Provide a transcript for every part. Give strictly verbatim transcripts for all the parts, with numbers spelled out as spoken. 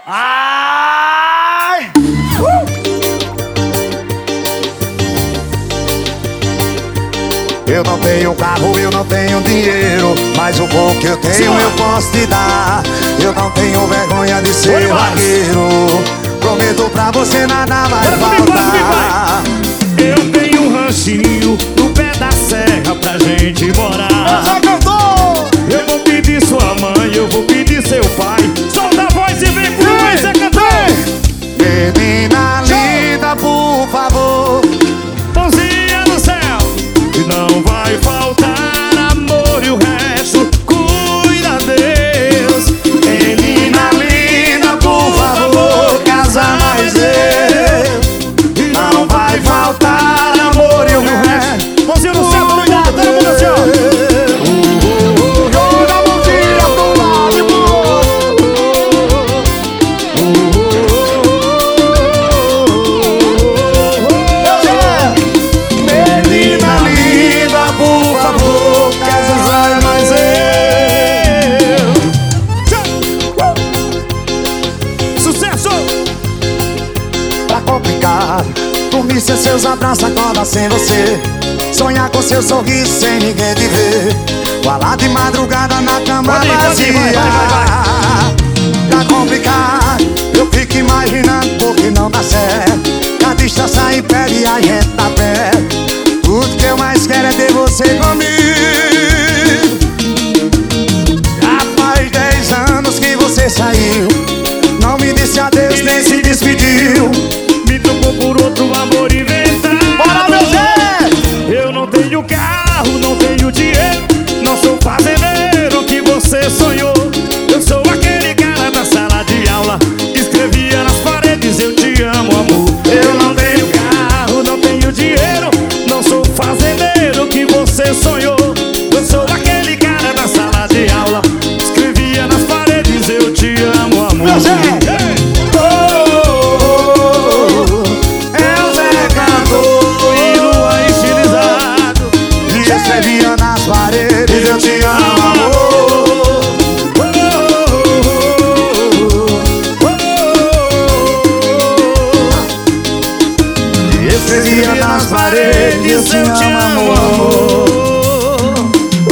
Ai! Uh! Eu não tenho carro, eu não tenho dinheiro, mas o pouco que eu tenho Sim, eu posso te dar. Eu não tenho vergonha de ser vaqueiro. Prometo pra você nada vai faltar. Eu tenho um ranchinho no pé da serra pra gente morar. Eu já cantou! Eu vou pedir sua mãe, eu vou pedir seu pai. Solta a voz e vem pro mais é cantar. Menina linda, por favor, mãozinha no céu. E não vai faltar amor e o resto cuida Deus. menina linda, por favor, casa mais eu. E Não vai faltar amor e o resto. mãozinha no céu, todo mundo, todo mundo assim, ó. Dormir sem seus abraços, acordar sem você. Sonhar com seu sorriso sem ninguém te ver. Falar de madrugada na cama vazia. Pra complicar, eu fico imaginando porque não dá certo. A distância impede e a gente tá perto. Tudo que eu mais quero é ter você comigo. Já faz dez anos que você saiu, não me disse adeus nem se despediu. Me trocou por outro amor inventado. Bora, meu Zé! Eu não tenho carro, não tenho dinheiro, não sou fazendeiro que você sonhou. Eu sou aquele cara da sala de aula que escrevia nas paredes eu te amo, amor. Eu não tenho carro, não tenho dinheiro, não sou fazendeiro que você sonhou. Eu sou aquele cara da sala de aula que escrevia nas paredes eu te amo, amor. Meu Zé! Eu te amo, amor. Escrevia nas paredes eu te amo, amor.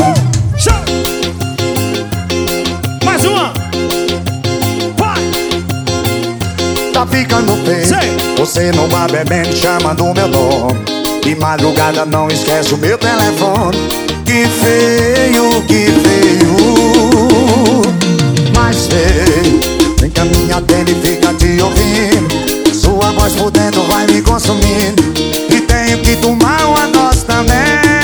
Mais uma. Vai. Tá ficando feio. Sei. Você não vai bebendo, chamando o meu nome. De madrugada não esquece o meu telefone. Que feio, que feio, mas feio. Vem que a minha atende e fica te ouvindo. Sua voz por dentro vai me consumindo. E tenho que tomar uma dose também.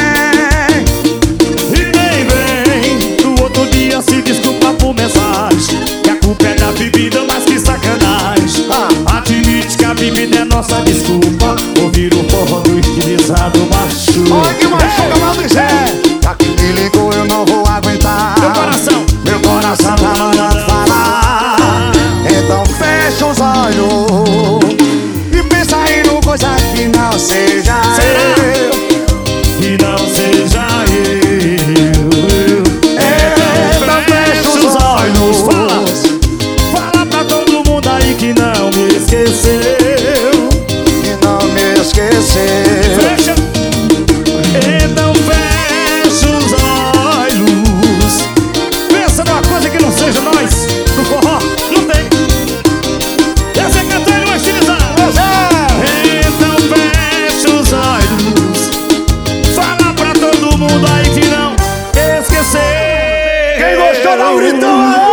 E vem, vem, no outro dia se desculpa por mensagem. Que a culpa é da bebida, mas que sacanagem. ah. Admite que a bebida é nossa desculpa. Ouvir o forró do estilizado macho. Olha que machuca, Maldizé! Já que me ligou eu não vou aguentar. Meu coração, meu coração tá mandando falar. Então fecha os olhos e pensa aí no coisa que não seja eu. que não seja eu. Então fecha os olhos. Fala, fala pra todo mundo aí que não me esqueceu. Que não me esqueceu. Fecha. Então fecha os olhos. Pensa numa coisa que não seja nós. No forró, não tem. Essa é cantando uma estilizada. Então fecha os olhos. Fala pra todo mundo aí que não esqueceu. Quem gostou, dá um gritão!